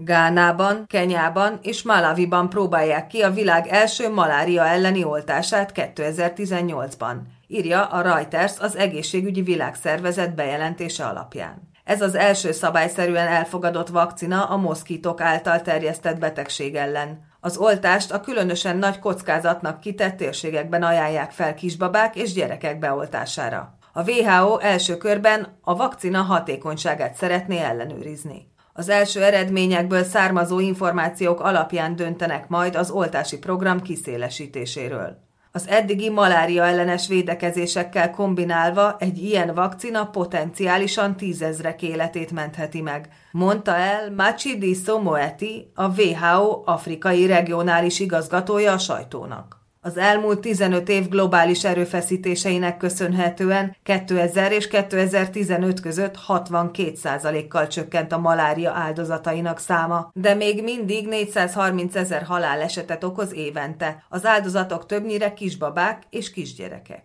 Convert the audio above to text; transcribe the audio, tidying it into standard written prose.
Gánában, Kenyában és Malawiban próbálják ki a világ első malária elleni oltását 2018-ban, írja a Reuters az Egészségügyi Világszervezet bejelentése alapján. Ez az első szabályszerűen elfogadott vakcina a moszkitok által terjesztett betegség ellen. Az oltást a különösen nagy kockázatnak kitett térségekben ajánlják fel kisbabák és gyerekek beoltására. A WHO első körben a vakcina hatékonyságát szeretné ellenőrizni. Az első eredményekből származó információk alapján döntenek majd az oltási program kiszélesítéséről. Az eddigi malária ellenes védekezésekkel kombinálva egy ilyen vakcina potenciálisan 10 000-ek életét mentheti meg, mondta el Matshidiso Moeti, a WHO afrikai regionális igazgatója a sajtónak. Az elmúlt 15 év globális erőfeszítéseinek köszönhetően 2000 és 2015 között 62%-kal csökkent a malária áldozatainak száma, de még mindig 430 000 halálesetet okoz évente. Az áldozatok többnyire kisbabák és kisgyerekek.